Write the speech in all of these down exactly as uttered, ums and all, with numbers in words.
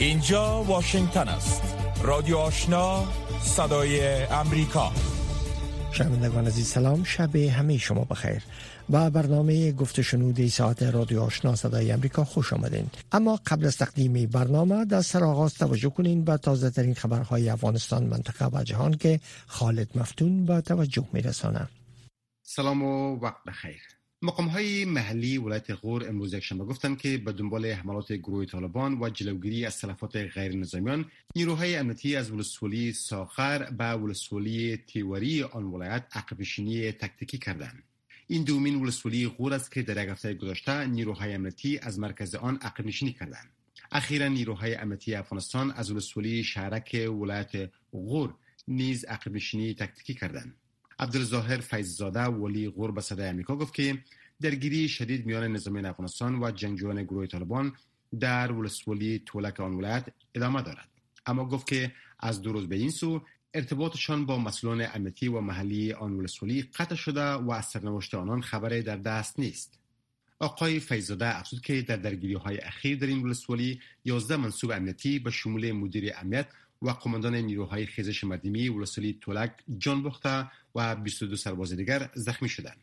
اینجا واشنگتن است. رادیو آشنا، صدای امریکا. شنوندگان عزیز سلام، شب همه شما بخیر. با برنامه گفت و شنود ساعت رادیو آشنا صدای امریکا خوش آمدین. اما قبل از تقدیم برنامه در سرآغاز توجه کنین به تازه ترین خبرهای افغانستان، منطقه و جهان که خالد مفتون با توجه میرسانه. سلام و وقت بخیر. مقام‌های محلی ولایت غور امروز یکشنبه گفتند که به دنبال حملات گروه طالبان و جلوگیری از تلفات غیر نظامیان، نیروهای امنیتی از ولسوالی ساخر به ولسوالی تیوری آن ولایت عقب‌نشینی تاکتیکی کردند. این دومین ولسوالی غور است که در یک هفته گذشته نیروهای امنیتی از مرکز آن عقب‌نشینی کردند. اخیراً نیروهای امنیتی افغانستان از ولسوالی شهرک ولایت غور نیز عقب‌نشینی تاکتیکی کردند. عبدالظاهر فیضزاده ولی غور به صدای امریکا گفت که درگیری شدید میان نظامیان افغانستان و جنگجویان گروه طالبان در ولسوالی تولک آن ولایت ادامه دارد، اما گفت که از دو روز به این سو ارتباطشان با مسئولان امنیتی و محلی آن ولسوالی قطع شده و از سرنوشت آنان خبری در دست نیست. آقای فیضزاده افزود که در درگیری‌های اخیر در این ولسوالی یازده منصوب امنیتی به شمول مدیر امنیت و قماندان نیروهای خیزش مردمی ولسوالی تولک جان باخته و بیست و دو سرباز دیگر زخمی شدند.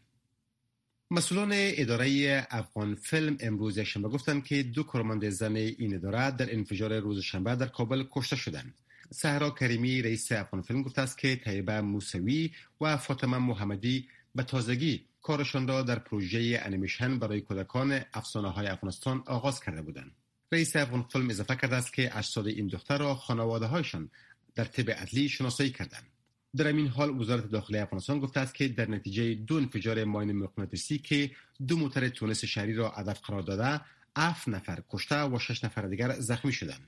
مسئولان اداره افغان فیلم امروز یکشنبه گفتند که دو کارمند زن این اداره در انفجار روز شنبه در کابل کشته شدند. سهرا کریمی رئیس افغان فیلم گفته است که طیبه موسوی و فاطمه محمدی به تازگی کارشان را در پروژه انیمیشن برای کودکان افسانه‌های افغانستان آغاز کرده بودند. رئیس افغان فیلم اضافه کرده است که اجساد این دختر را خانواده‌هایشان در طب عدلی شناسایی کردند. در این حال وزارت داخلی افغانستان گفته است که در نتیجه دو انفجار ماین مغناطیسی که دو موتر تونس شهری را هدف قرار داده، هفت نفر کشته و شش نفر دیگر زخمی شدند.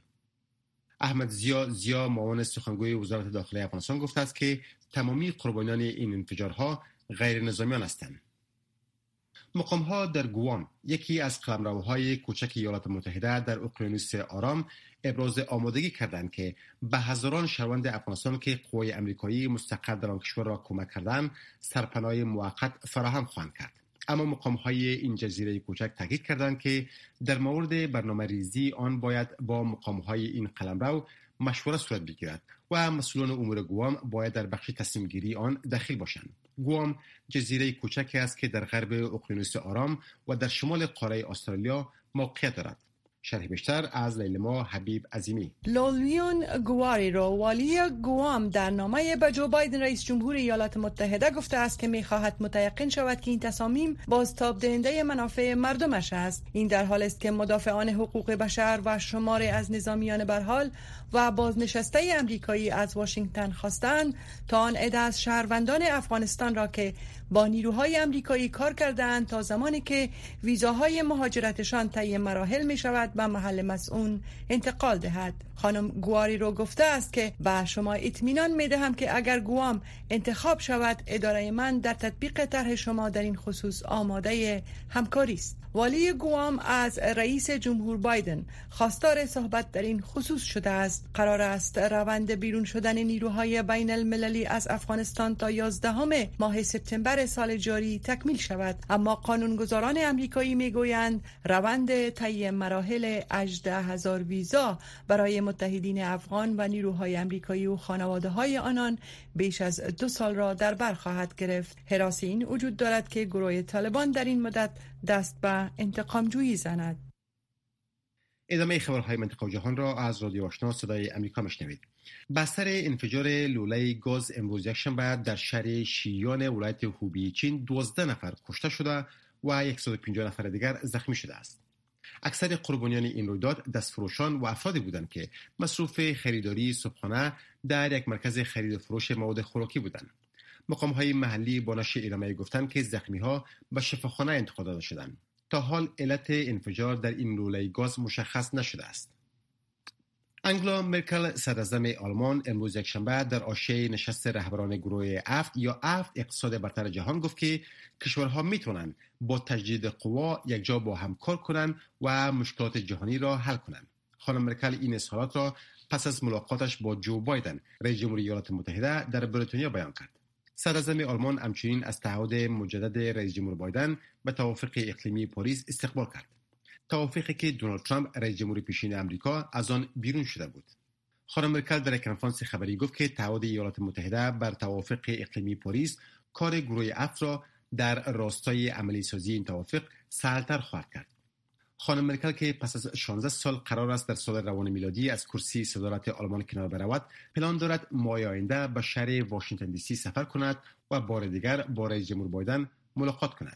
احمد زیا زیا معاون سخنگوی وزارت داخلی افغانستان گفته است که تمامی قربانیان این انفجارها غیر نظامیان هستند. مقام‌ها در گوام، یکی از قلمروهای کوچک ایالات متحده در اقیانوس آرام، ابراز آمادگی کردند که به هزاران شهروند افغانستان که قوای آمریکایی مستقر در آن کشور را کمک کردند سرپناه موقت فراهم خواهند کرد. اما مقام‌های این جزیره کوچک تاکید کردند که در مورد برنامه‌ریزی آن باید با مقام‌های این قلمرو مشوره صورت بگیرد و مسئولان امور گوام باید در بخش تصمیم گیری آن دخیل باشند. گوام جزیره کوچکی است که در غرب اقیانوس آرام و در شمال قاره استرالیا موقعیت دارد. شرح بیشتر از لیلما حبیب عظیمی. لولیون گواری رو والی گوام در نامه به جو بایدن رئیس جمهور ایالات متحده گفته است که می‌خواهد متیقن شود که این تصامیم بازتاب دهنده منافع مردمش است. این در حال است که مدافعان حقوق بشر و شماری از نظامیان برحال و بازنشسته امریکایی از واشنگتن خواستند تا آن عده از شهروندان افغانستان را که با نیروهای امریکایی کار کردند تا زمانی که ویزاهای مهاجرتشان طی مراحل می شود به محل مسئول انتقال دهد. خانم گواری رو گفته است که به شما اطمینان می دهم که اگر گوام انتخاب شود اداره من در تطبیق طرح شما در این خصوص آماده همکاری است. والی گوام از رئیس جمهور بایدن خواستار صحبت در این خصوص شده است. قرار است روند بیرون شدن نیروهای بین المللی از افغانستان تا یازدهم ماه سپتامبر سال جاری تکمیل شود، اما قانونگذاران امریکایی میگویند روند طی مراحل هجده هزار ویزا برای متحدین افغان و نیروهای امریکایی و خانواده‌های آنان بیش از دو سال را در بر خواهد گرفت. حراس این وجود دارد که گروه طالبان در این مدت دست به انتقام جویی زند. ادامه خبرهای منطقه و جهان را از رادیو آشنا صدای امریکا میشنوید. بستر انفجار لوله گاز امروز یکشنبه در شهر شیان ولایت هوبی چین دوازده نفر کشته شده و صد و پنجاه نفر دیگر زخمی شده است. اکثر قربانیان این رویداد دستفروشان و افرادی بودند که مصروف خریداری صبحانه در یک مرکز خرید و فروش مواد خوراکی بودند. مقام‌های محلی با نشر اعلامیه گفتند که زخمی‌ها به شفاخانه انتقال داده شدند. تا حال علت انفجار در این لوله گاز مشخص نشده است. انگلا مرکل صدراعظم آلمان امروز یکشنبه در عرشه نشست رهبران گروه افت یا افت اقتصاد برتر جهان گفت که کشورها میتونن با تجدید قوا یک جا با هم کار کنند و مشکلات جهانی را حل کنند. خانم مرکل این اظهارات را پس از ملاقاتش با جو بایدن رئیس جمهوری ایالات متحده در بریتانیا بیان کرد. صدراعظم آلمان همچنین از تعهد مجدد رئیس جمهور بایدن به توافق اقلیمی پاریس استقبال کرد. توافقی که دونالد ترامپ رئیس جمهور پیشین آمریکا از آن بیرون شده بود. خانم مرکل در کنفرانس خبری گفت که تعهد ایالات متحده بر توافق اقلیمی پاریس کار گروه اف را در راستای عملی سازی این توافق سهل‌تر خواهد کرد. خانم مرکل که پس از شانزده سال قرار است در سال روان میلادی از کرسی صدارت آلمان کنار برود، پلان دارد ماه آینده به شهر واشنگتن دی سی سفر کند و بار دیگر با رئیس جمهور بایدن ملاقات کند.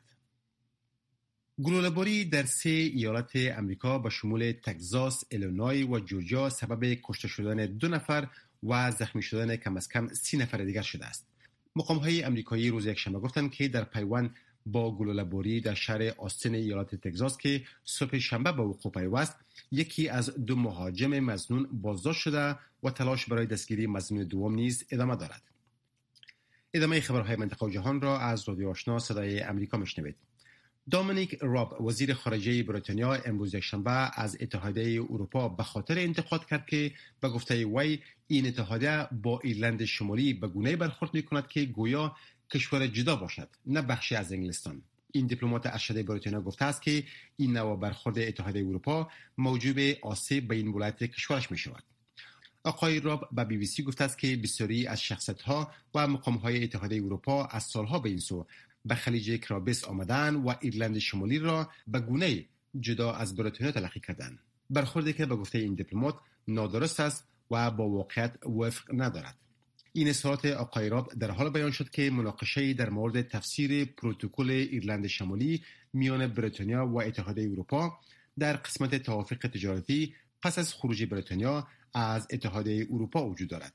گلوله‌باری در سه ایالت امریکا به شمول تگزاس، ایلینوی و جورجیا سبب کشته شدن دو نفر و زخمی شدن کم از کم سی نفر دیگر شده است. مقام‌های آمریکایی روز یکشنبه گفتند که در پیوند با گلوله‌باری در شهر آستین ایالت تگزاس که صبح شنبه به وقوع پیوست، یکی از دو مهاجم مظنون بازداشت شده و تلاش برای دستگیری مظنون دوم نیز ادامه دارد. ادامه خبرهای منطقه و جهان را از رادیو آشنا صدای آمریکا میشنوید. دامینیک راب وزیر خارجه بریتانیا امروز یکشنبه از اتحادیه اروپا به خاطر انتقاد کرد که به گفته وی این اتحادیه با ایرلند شمالی به گونه‌ای برخورد می‌کند که گویا کشور جدا باشد، نه بخشی از انگلستان. این دیپلمات ارشد بریتانیا گفته است که این نوع برخورد اتحادیه اروپا موجب آسیب به این ولایت کشورش می‌شود. آقای راب به بی بی سی گفته است که بسیاری از شخصیت‌ها و مقام‌های اتحادیه اروپا از سالها به این سو به خلیج کرابس آمدن و ایرلند شمالی را به گونه‌ای جدا از بریتانیا تلقی کردند. برخوردی که به گفته این دیپلمات نادرست است و با واقعیت وفق ندارد. این اظهارات آقای راب در حال بیان شد که مناقشه در مورد تفسیر پروتکل ایرلند شمالی میان بریتانیا و اتحادیه اروپا در قسمت توافق تجارتی پس از خروج بریتانیا از اتحادیه اروپا وجود دارد.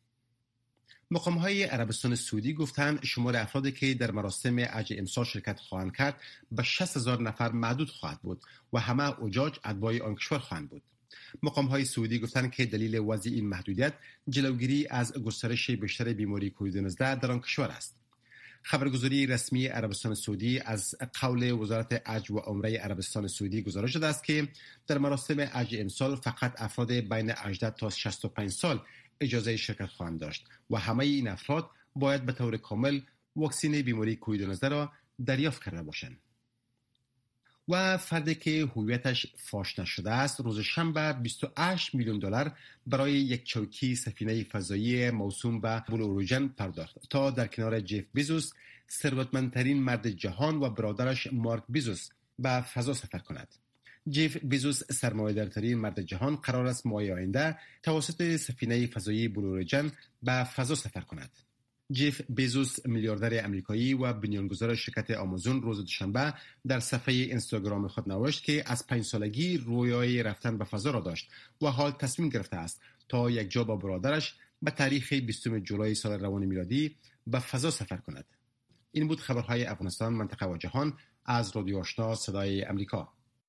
مقام‌های عربستان سعودی گفتند شمار افرادی که در مراسم حج امسال شرکت خواهند کرد به شصت هزار نفر محدود خواهد بود و همه حجاج اتباع آن کشور خواهند بود. مقام‌های سعودی گفتند که دلیل وضع این محدودیت جلوگیری از گسترش بیشتر بیماری کووید نوزده در آن کشور است. خبرگزاری رسمی عربستان سعودی از قول وزارت حج و عمره عربستان سعودی گزارش داده است که در مراسم حج امسال فقط افراد بین هجده تا شصت و پنج سال اجازه شرکت خواهند داشت و همه این افراد باید به طور کامل واکسن بیماری کووید نوزده را دریافت کرده باشند. و فردی که هویتش فاش نشده است روز شنبه بیست و هشت میلیون دلار برای یک چوکی سفینه فضایی موسوم به بلو اوریجن پرداخت تا در کنار جف بیزوس، ثروتمندترین مرد جهان و برادرش مارک بیزوس به فضا سفر کند. جف بیزوس سرمایه‌دارترین مرد جهان قرار است ماه آینده توسط سفینه فضایی بلو اوریجن به فضا سفر کند. جف بیزوس میلیاردر آمریکایی و بنیانگذار شرکت آمازون روز دوشنبه در صفحه اینستاگرام خود نوشت که از پنج سالگی رویای رفتن به فضا را داشت و حال تصمیم گرفته است تا یک جا با برادرش به تاریخ بیستم جولای سال روان میلادی به فضا سفر کند. این بود خبرهای افغانستان، منطقه و جهان از رادیو آشنا صدای آمریکا.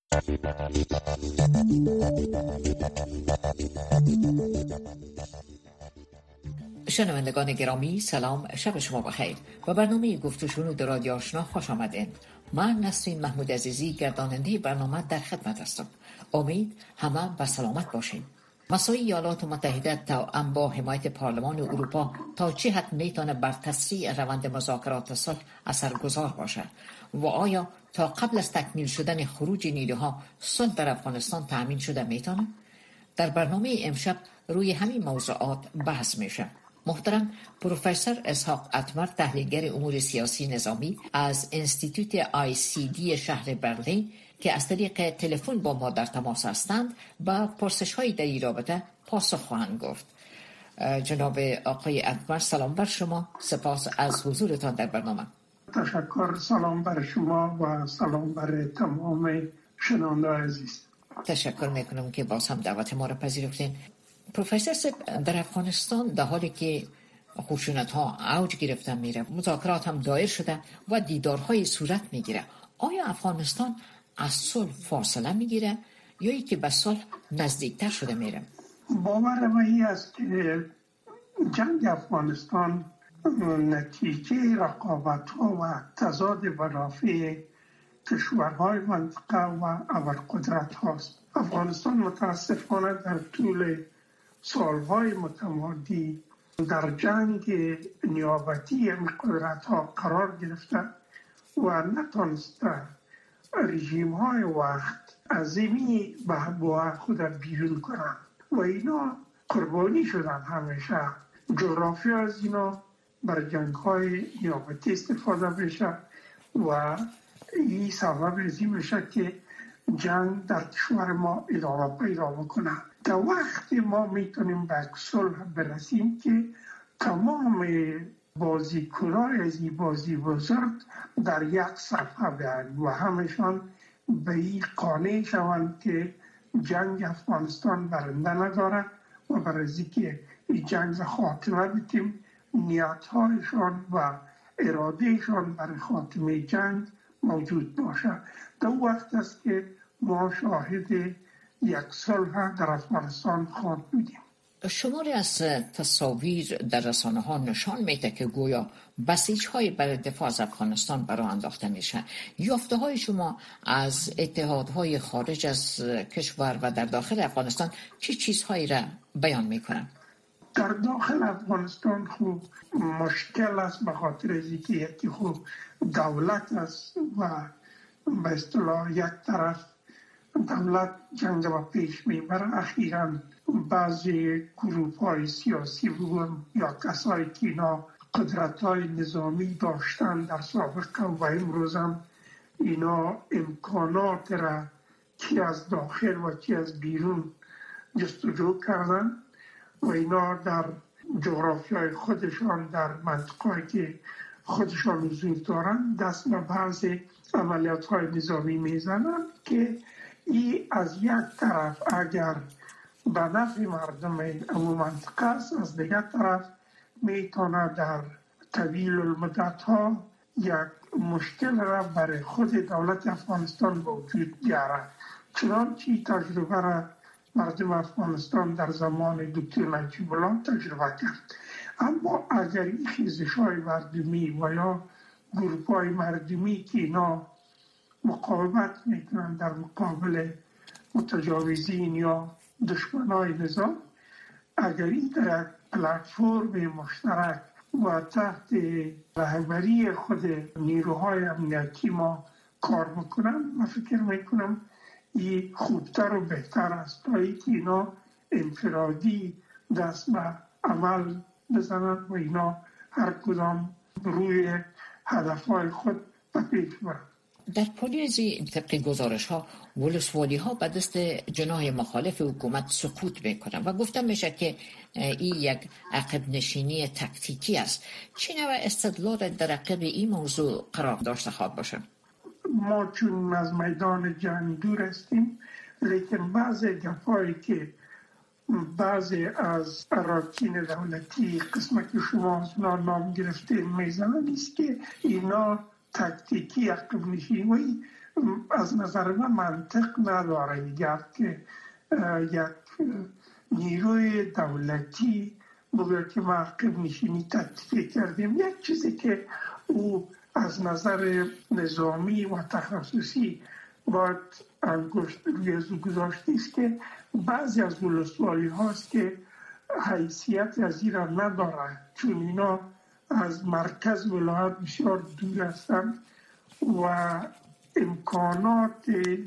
شنوندگان گرامی، سلام، شب شما بخیر. با برنامه گفت و شنود رادیو آشنا خوش آمدین. من نسرین محمود عزیزی گرداننده برنامه در خدمت هستم. امید همه به سلامت باشین. مساعی ایالات متحده توأم با حمایت پارلمان اروپا تا چه حد میتونه بر تسریع روند مذاکرات صلح اثرگذار باشه و آیا تا قبل از تکمیل شدن خروج نیروها صلح در افغانستان تأمین شده میتونه؟ در برنامه امشب روی همین موضوعات بحث میشه. محترم پروفسور اسحاق اتمر، تحلیلگر امور سیاسی نظامی از انستیتوت آی سی دی شهر برلین که از طریق تلفن با ما در تماس هستند، با پرسش‌های در این رابطه پاسخ خواهند گفت. جناب آقای اتمر، سلام بر شما، سپاس از حضورتان در برنامه. تشکر، سلام بر شما و سلام بر تمام شنوندگان عزیز. تشکر میکنم که باز هم دعوت ما را پذیرفتین. پروفسور صاحب، در افغانستان در حالی که خشونت ها اوج گرفته میره، مذاکرات هم دایر شده و دیدارهای صورت میگیره، آیا افغانستان از صلح فاصله میگیره یا ای که به صلح نزدیکتر شده میره؟ باور من است که جنگ افغانستان نتیجه رقابت ها و تضاد منافع کشورهای منطقه و ابرقدرت هاست. افغانستان متاسفانه در طول سالهای متمادی در جنگ نیابتی این قدرت ها قرار گرفته و نتونسته رژیم های وقت عظیمی با خود بیرون کنن و اینا قربانی شدن. همیشه جغرافی از اینا بر جنگ های نیابتی استفاده بشه و این سبب ازی میشه که جنگ در کشور ما ادامه پیدا بکنه. تا وقتی ما میتونیم به صلح برسیم که تمام بازیکنان از این بازی بزرگ در یک صفحه بیان و همشان به این قانع شوند که جنگ افغانستان برنده نداره و برای از که این جنگ خاتمه بدیم، نیت‌هایشان و ارادهشان برای خاتمه جنگ موجود باشه. تا وقت است که ما شاهد یک صلح در افغانستان خواهد بودیم. شماری از تصاویر در رسانه ها نشان میده که گویا بسیج های برای دفاع از افغانستان برای انداخته میشن. یافته های شما از اتحادهای خارج از کشور و در داخل افغانستان چه چیزهایی را بیان میکنن؟ در داخل افغانستان خوب مشکل است به خاطر اینکه یکی خوب دولت است و به اصطلاح یک طرف دولت جنگ و پیش میبره. اخیراً بعضی گروه های سیاسی بگم یا کسایی که اینا قدرت های نظامی داشتن در سابقه و امروز هم اینا امکانات را چی از داخل و چی از بیرون جستجو کردن و اینا در جغرافی های خودشان در منطقه‌ای که خودشان حضور دارن دست به بعضی عملیات های نظامی میزنن که ای از یک طرف اگر به نفع مردم اون منطقه است، از دیگر طرف میتونه در طویل المدت ها یک مشکل را برای خود دولت افغانستان به وجود بیاره. چنانچه تجربه را مردم افغانستان در زمان دکتر نجیب الله تجربه کرد. اما اگر این خیزش های مردمی و یا گروه های مردمی که اینا مقاومت میکنن در مقابل متجاوزین یا دشمنای نظام، اگر این در پلتفرم مشترک و تحت رهبری خود نیروهای امنیتی ما کار بکنن، من فکر میکنم این خوبتر و بهتر است تا اینکه اینا انفرادی دست به عمل بزنن و اینا هر کدام روی هدفهای خود به پیش برن. در پاریزی طبق گزارش ها ولسوالی ها به دست جناح مخالف حکومت سقوط میکنن و گفتن میشه که این یک عقب نشینی تکتیکی است. چه نوع استدلال در عقب این موضوع قرار داشته خواهد باشه؟ ما چون از میدان جنگ دور هستیم، لیکن بعضی گپایی که بعضی از اراکین دولتی قسمت که شما از نام گرفتین میزنن است که اینا تکتیکی عقب نشینی از نظر من منطق نداره. اگر که یک نیروی دولتی بگه که ما عقب نشینی تکتیکی کردیم، یک چیزی که او از نظر نظامی و تخصصی باید انگشت روی ازو گذاشته است که بعضی از ولسوالی هاست که حیثیت از این را نداره، چون اینا از مرکز ولایت بسیار دور هستند و امکانات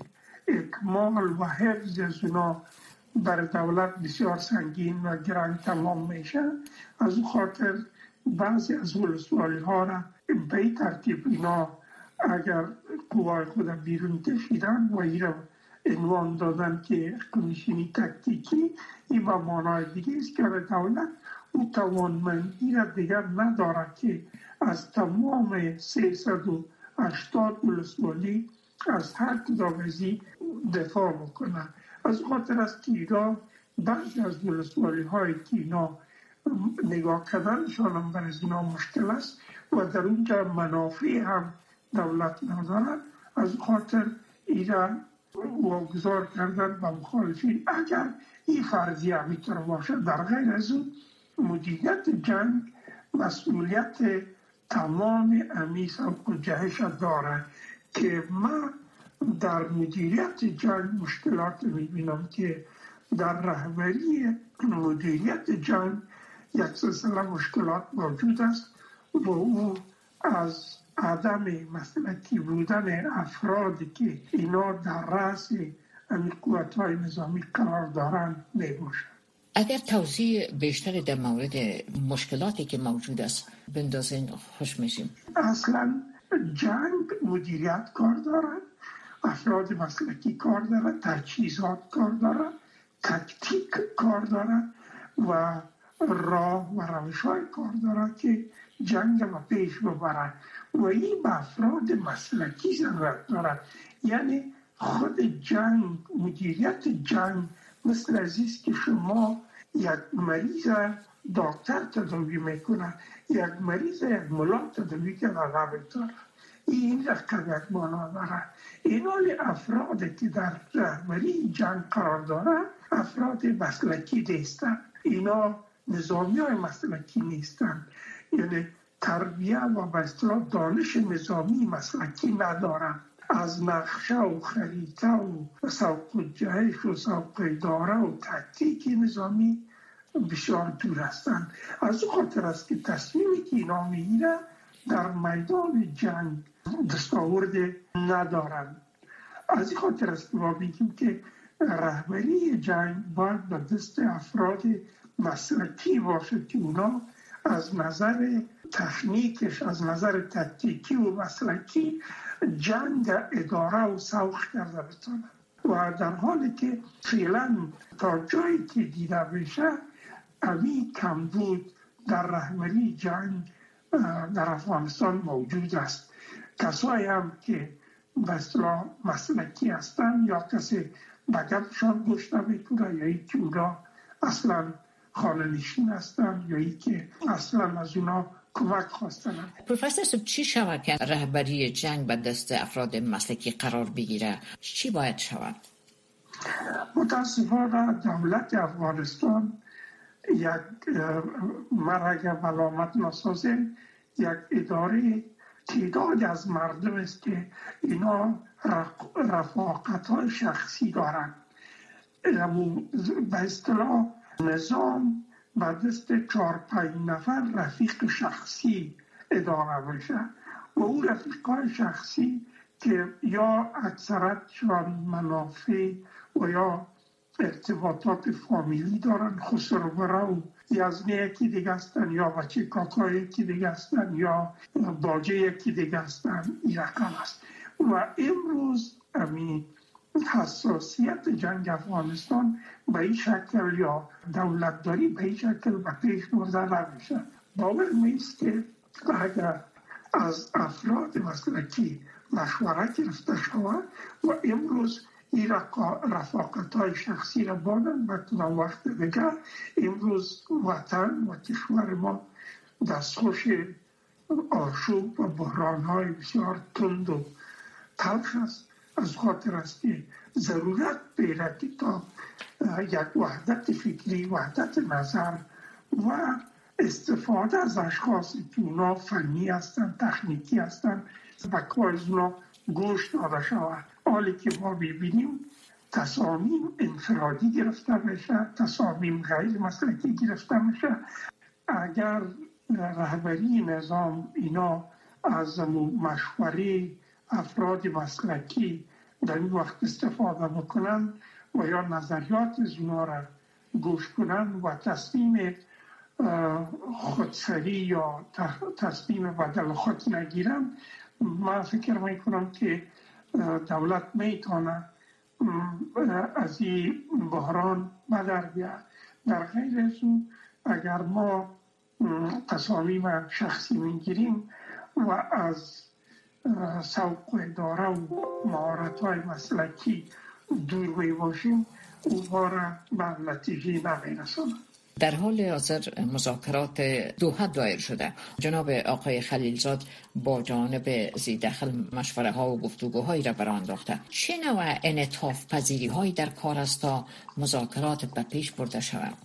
اکمال و حفظ از اونا بر دولت بسیار سنگین و گران تمام میشه. از اون خاطر بعضی از ولسوالی ها را به این ترتیب اینا اگر قوای خود بیرون کشیدن و این را عنوان دادن که کمیشنی تکتیکی، این با معنای دیگه است که دولت او توانمندی را دیگر نداره که از تمام سیصد و هشتاد ولسوالی از هر کدام ازی دفاع بکنه. از خاطر است که اینا بعضی از ولسوالی های که اینا نگاه کردنشان هم بر از اینا مشکل است و در اونجا منافع هم دولت ندارد، از خاطر اینا واگذار کردن به مخالفین. اگر این فرضیه میتونه باشه، در غیر از اون مدیریت جنگ مسئولیت تمام امیس و جهش داره که من در مدیریت جنگ مشکلات میبینم که در رهبری مدیریت جنگ یک سلسله مشکلات موجود است و او از عدم مسلکی بودن افرادی که اینا در رأس همین قوت‌های نظامی قرار دارند میباشد. اگر توضیح بیشتری در مورد مشکلاتی که موجود است بندازین خوش میشیم. اصلا جنگ مدیریت کار دارد، افراد مسلکی کار دارد، تجهیزات کار دارد، تکتیک کار دارد و راه و روش‌های کار دارد که جنگ را پیش ببرد و این به افراد مسلکی ضرورت دارد. یعنی خود جنگ، مدیریت جنگ مثل عزیز که شما یک مریض دکتر تداوی میکنه، یک مریض یک ملا تداوی کنه رابطه این رقیقت بالا دارد. این حال افراد که در رهبری جنگ قرار دارد افراد مسلکی نیستند، اینا نظامی های مسلکی نیستند، یعنی تربیه و به اصطلاح دانش نظامی مسلکی ندارند، از نقشه و خریطه و سوق جهش و سوق اداره و تکتیک نظامی بسیار دور هستند. از او خاطر است که تصمیمی که اینا میگیرند در میدان جنگ دستاورد ندارند. از این خاطر است که ما بگیم که رهبری جنگ باید به دست افراد مسلکی باشد که اونا از نظر تکنیکش، از نظر تکتیکی و مسلکی جنگ اداره و سوق کرده بتونن. و در حالی که فعلا تا جایی که دیده بشه امی کمبود در رهبری جنگ در افغانستان موجود است. کسایی هم که به اصطلاح مسلکی هستند یا کسی بگرشان گوش نمیکنه یا ای که اونا اصلا خانه نشین هستند یا ای که اصلا از اونا کمک خواستن. پروفسور صاحب چی شود که رهبری جنگ به دست افراد مسلکی قرار بگیره؟ چی باید شود؟ متاسفانه دولت افغانستان یک مرگ ملامت نسازه یک اداره تعداد از مردم است که اینا رفاقت های شخصی دارند. به اصطلاح نظام به دست چهار پنج نفر رفیق شخصی اداره بشه و اون رفیق های شخصی که یا اکثرتشان منافع و یا ارتباطات فامیلی دارن، خسرو و یزنی یکی دیگه هستن یا بچه کاکا یکی دیگه هستن یا باجه یکی دیگه هستن، این رقم است. و امروز امی حساسیت جنگ افغانستان به این شکل یا دولتداری به این شکل به پیش برده نمیشه. باور میست که اگر از افراد مسلکی مشوره گرفته شود و امروز این رفاقت های شخصی را بانن و کدام وقت دیگر امروز وطن و کشور ما دستخوش آشوب و بحران های بسیار تند و تلخ است. از خاطر است که ضرورت بیره که تا یک وحدت فکری، وحدت نظر و استفاده از اشخاصی که اونا فنی هستند، تکنیکی هستند و کار از اونا گوش داده شود. حالی که ما ببینیم تصامیم انفرادی گرفته میشه، تصامیم غیر مسلکی گرفته میشه. اگر رهبری نظام اینا از مشوره افراد مسلکی در این وقت استفاده بکنن و یا نظریات از اونا را گوش کنن و تصمیم خودسری یا تصمیم بدل خود نگیرن، من فکر میکنم که دولت میتونه از این بحران بدر بیاد. در غیر از اون اگر ما تصامیم شخصی میگیریم و از سوق و اداره و مهارت‌های مسلکی دور می باشیم او باره به نتیجه نمیرسونه. در حال حاضر مذاکرات دوحه دایر شده. جناب آقای خلیلزاد با جانب ذی‌دخل مشوره ها و گفتگوهایی را برانداخته. چه نوع انعطاف پذیری هایی در کار است تا مذاکرات به پیش برده شود؟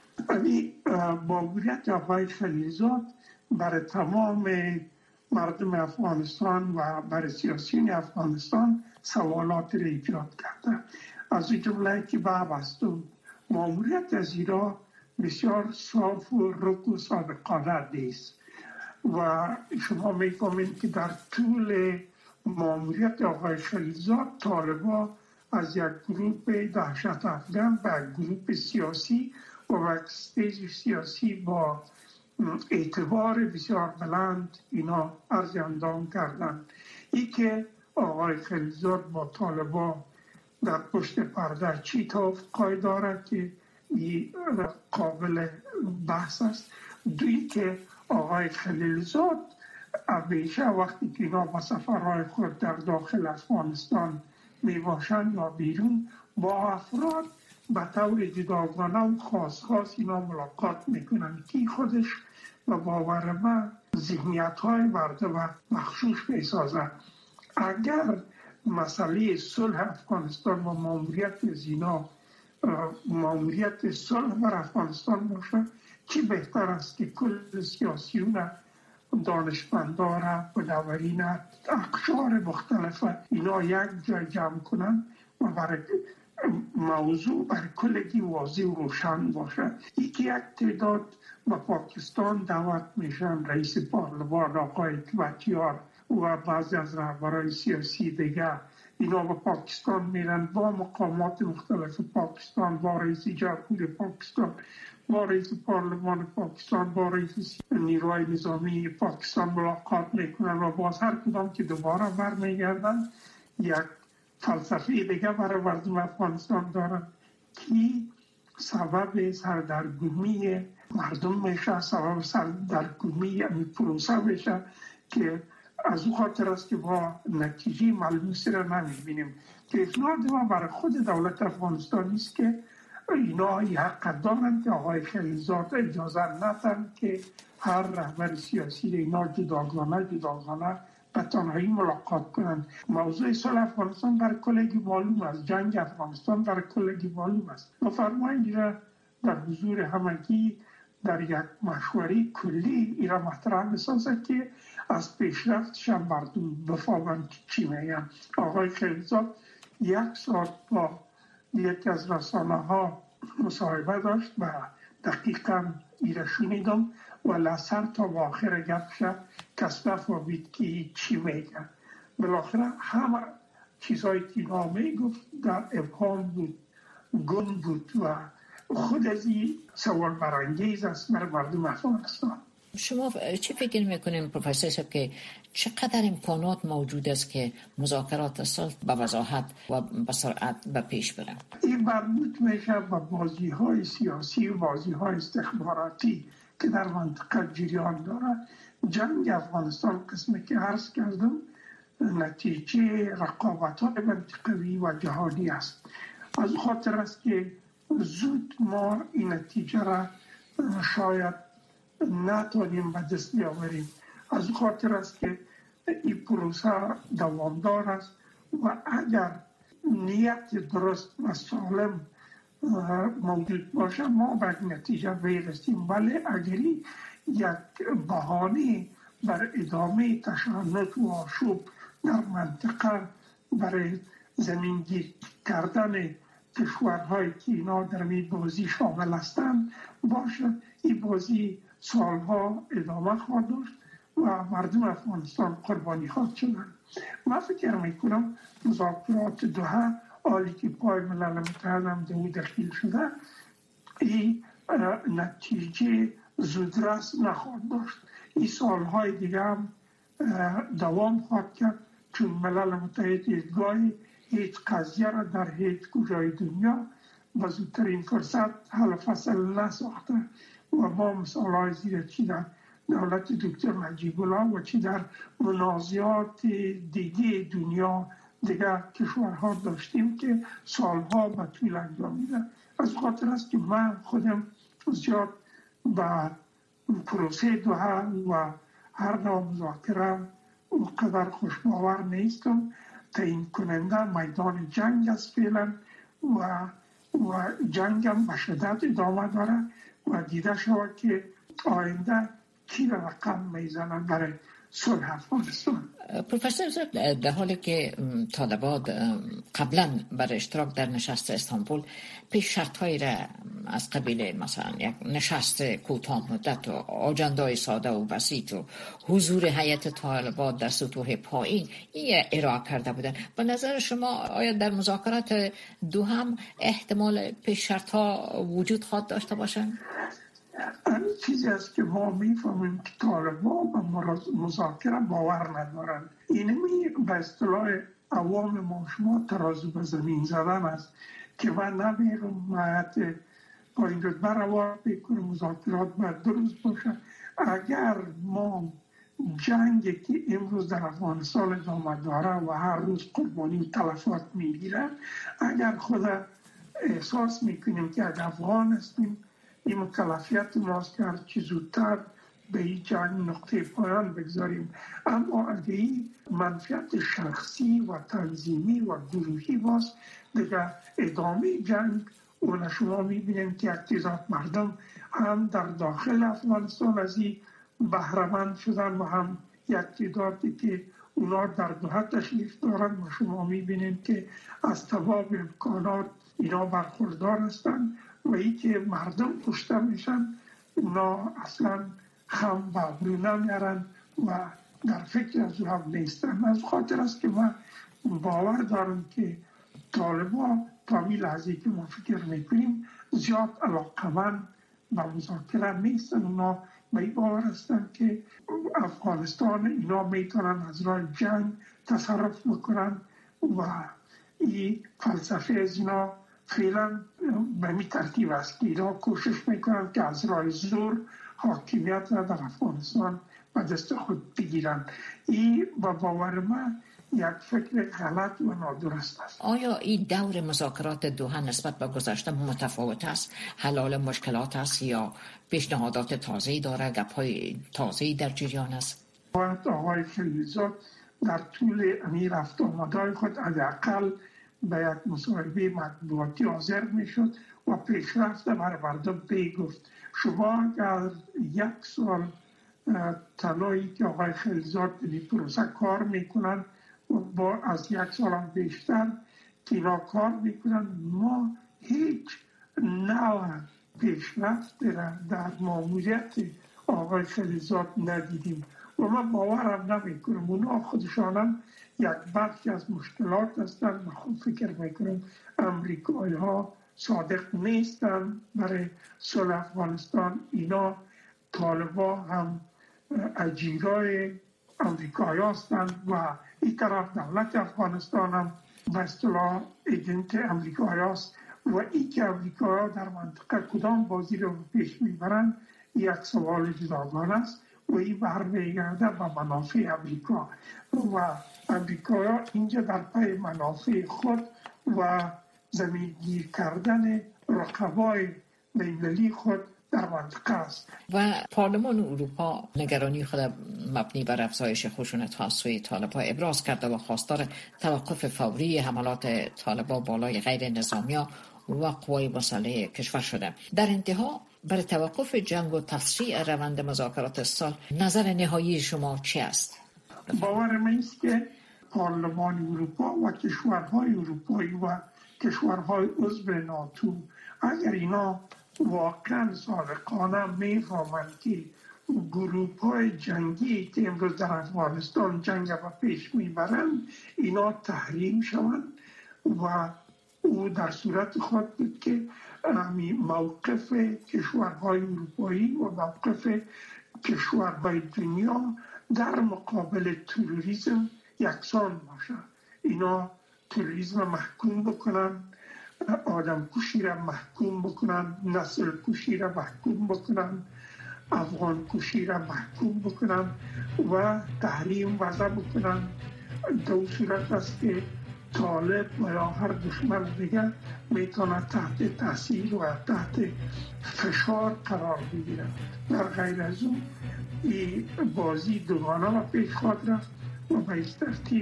ماموریت آقای خلیلزاد برای تمام مردم افغانستان و برای سیاسیون افغانستان سوالات را ایجاد کرده. از این جمله که بابست ماموریت از ایران بسیار صاف و رک و صادقانه نیست و شما می‌فهمید که در طول ماموریت آقای خلیلزاد طالبان از یک گروه دهشت افکن به گروه سیاسی و بکستیج سیاسی با اعتبار بسیار بلند اینا عرض اندام کردن. ای که آقای خلیلزاد با طالبان در پشت پرده چی توافقی دارد که قابل بحث است. دوی که آقای خلیلزاد همیشه وقتی که اینا با سفرهای خود در داخل افغانستان می باشند یا بیرون با افراد به طور جداگانه و خاص خاص اینا ملاقات میکنن که خودش و باور من ذهنیت های برده و مخشوش بسازد. اگر مسئله صلح افغانستان و ماموریت زینا ماموریت صلح بر افغانستان باشه، چی بهتر است که کل سیاسیون دانشمندان بنابراین اقشار مختلف اینا یک جای جمع کنن و برای موضوع برای کلگی واضح و روشن باشه. یکی یک تعداد به پاکستان دعوت میشن، رئیس پارلمان آقای بچیار و بعضی از رهبران سیاسی دیگر اینا به پاکستان میرن با مقامات مختلف پاکستان، با رئیس جمهور پاکستان، با رئیس پارلمان پاکستان، با رئیس نیروهای نظامی پاکستان ملاقات میکنن و باز هر کدام که دوباره برمیگردن یک فلسفه دیگه برای مردم افغانستان دارن که سبب سردرگمی مردم میشه، سبب سردرگمی امی پروسه میشه که از او خاطر است که با نتیجه ملموسی را نمیبینیم. که اصلاح ما برای خود دولت افغانستان است که اینا حق دارند که آقای خلیلزاد اجازه ندن که هر رهبر سیاسی اینا جداگانه جداگانه به تنهایی ملاقات کنند. موضوع صلح افغانستان برای کلگی معلوم است، جنگ افغانستان برای کلگی معلوم است. بفرمایید در حضور همگی در یک مشوره کلی ایرا مطرح بسازد که از پیشرفتش هم مردم بفهمند چی میگن. آقای خلیلزاد یک ساعت با یکی از رسانه ها مصاحبه داشت و دقیقا ایره شنیدم و لسر تا با آخر گپش کس نفهمید که چی میگن. بالاخره همه چیزایی که اینا میگفت در ابهام بود، گم بود و خود از این سوال برانگیز است بر مردم افغانستان. شما چی فکر میکنیم پروفسور صاحب که چقدر امکانات موجود است که مذاکرات صلح به وضاحت و به سرعت به پیش برن؟ این مربوط میشه به بازی های سیاسی و بازی های استخباراتی که در منطقه جریان داره. جنگ افغانستان قسمی که عرض کردم نتیجه رقابت های منطقوی و جهانی است. از خاطر است که زود ما این نتیجه را شاید نتونیم به دست بیاوریم. از خاطر است که این پروسه دوامدار است و اگر نیت درست و سالم موجود باشه ما به نتیجه برسیم، ولی اگری یک بهانه بر ادامه تشنج و آشوب در منطقه برای زمینگیر کردن کشورهایی که اینا در این بازی شامل هستند باشه، این بازی سالها ادامه خواهد داشت و مردم افغانستان قربانی خواهد شدند. من فکر میکنم مذاکرات دوحه حالی که پای ملل متحد هم در او دخیل شده این نتیجه زودرس نخواهد داشت. این سالهای دیگه هم دوام خواهد کرد چون ملل متحد دیدگاهی هیچ قضیه را در هیچ کجای دنیا با زودترین فرصت حل فصل نساخته و ما مثال های زیر چی در دولت دکتر نجیب الله و چی در منازعات دیگه دنیا دیگر کشورها داشتیم که سالها به طول انجام میده. از خاطر است که من خودم زیاد به پروسه دوحه و هر نوع مذاکره اونقدر خوشباور نیستم. تعیین کننده میدان جنگ است فعلا و و جنگ هم به شدت ادامه داره و دیده شود که آینده کی را رقم میزنن برای صلح افغانستان. پروفسور، در حالی که طالبان قبلا بر اشتراک در نشست استانبول پیش شرط‌هایی را از قبیل مثلا یک نشست کوتاه مدت و آجندای ساده و بسیط و حضور هیئت طالبان در سطوح پایین این ارائه کرده بودند، به نظر شما آیا در مذاکرات دو هم احتمال پیش شرط‌ها وجود خواهد داشته باشند؟ این چیزی است که ما میفهمیم که طالبان به مذاکره باور ندارند. اینمی به اصطلاح عوام ما شما ترازو به زمین زدن است که من نمیرم مایت پایین رتبه روا بکنم، مذاکرات باید درست باشه. اگر ما جنگی که امروز در افغانستان ادامه داره و هر روز قربانی و تلفات میگیره، اگر خود احساس میکنیم که اگر افغان هستیم این مکلفیت ماست که هرچی زودتر به این جنگ نقطه پایان بگذاریم. اما اگر این منفعت شخصی و تنظیمی و گروهی باست دیگه ادامه جنگ و شما میبینیم که اقتصاد مردم هم در داخل افغانستان از این بهره‌مند شدن و هم یک تعدادی که اونا در دوحه تشریف دارن و شما میبینیم که از تمام امکانات اینا برخوردار هستن و ای که مردم کشته میشن اونا اصلا خم به ابرو نمیارن و در فکر از او هم نیستن. از خاطر است که ما باور دارم که طالبان تا می لحظه که ما فکر میکنیم زیاد علاقمند به مذاکره نیستن. اونا به این باور هستن که افغانستان اینا میتونن از راه جنگ تصرف بکنن و این فلسفه از اینا فعلا به می ترتیب است که اینا کوشش میکنن که از راه زور حاکمیت را در افغانستان به دست خود بگیرن. این با باور من یک فکر غلط و نادرست است. آیا این دور مذاکرات دوحه نسبت به گذشته متفاوت است؟ حل مشکلات است یا پیشنهادات تازه‌ای داره، گپ‌های تازه‌ای در جریان است؟ باید آقای خلیلزاد در طول امیر رفت آمدهای خود حداقل به یک مصاحبه مطبوعاتی حاضر میشد و پیشرفت بر مردم بگفت. شما اگر یک سال تلایی که آقای خلیلزاد در پروسه کار میکنن با از یک سال هم بیشتر که اینا کار میکنن، ما هیچ نوع پیشرفت در ماموریت آقای خلیلزاد ندیدیم و من باورم نمیکنم اونا خودشانم یک بخشی از مشکلات هستن. من خود فکر میکنم امریکایی ها صادق نیستن برای صلح افغانستان. اینا طالبان هم اجیرای امریکایی هستن و این طرف دولت افغانستان هم به اصطلاح ایجنت امریکایی هست و این که امریکایی ها در منطقه کدام بازی رو پیش میبرن یک سوال جداگانه است و این برمیگرده به منافع امریکا و امریکایی ها اینجا در پای منافع خود و زمین گیر کردن رقبای بین‌المللی خود در منطقه است. و پارلمان اروپا نگرانی خود مبنی بر افزایش خشونت ها سوی طالبان ابراز کرده و خواستار توقف فوری حملات طالبان بالای غیر نظامیان و قوای مسلح کشور شده. در انتها برای توقف جنگ و تسریع روند مذاکرات سال نظر نهایی شما چی است؟ باور من است که پارلمان اروپا و کشورهای اروپایی و کشورهای عضو ناتو اگر اینا واقعا صادقانه میفهمند که گروه های جنگی که امروز در افغانستان جنگ را پیش میبرند اینا تحریم شوند و او در صورت خود بود که موقف کشورهای اروپایی و موقف کشورهای دنیا در مقابل تروریسم یکسان باشه. اینا تروریسم محکوم بکنن، آدم کشی را محکوم بکنن، نسل کشی را محکوم بکنن، افغان کشی را محکوم بکنن و تحریم وضع بکنن. دو صورت است که طالب و یا هر دشمن دیگر میتونه تحت تاثیر و تحت فشار قرار بگیره. در غیر از اون این بازی دوگانه و پیش خواهد رفت و به این ترتیب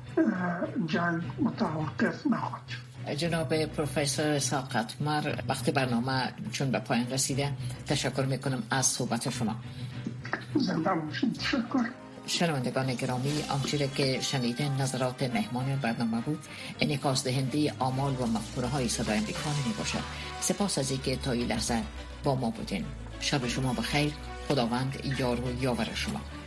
جنگ متوقف نخواهد شد. جناب پروفسور اسحاق قطمر، وقت برنامه چون به پایان رسیده تشکر میکنم از صحبت شما. زنده باشید. تشکر. شنوندگان گرامی، آنچه که شنیدن نظرات مهمان برنامه بود، انعکاس دهنده آمال و مفکوره های صدای امریکا می باشد. سپاس از اینکه تا این لحظه با ما بودین. شب شما بخیر. خداوند یار و یاور شما.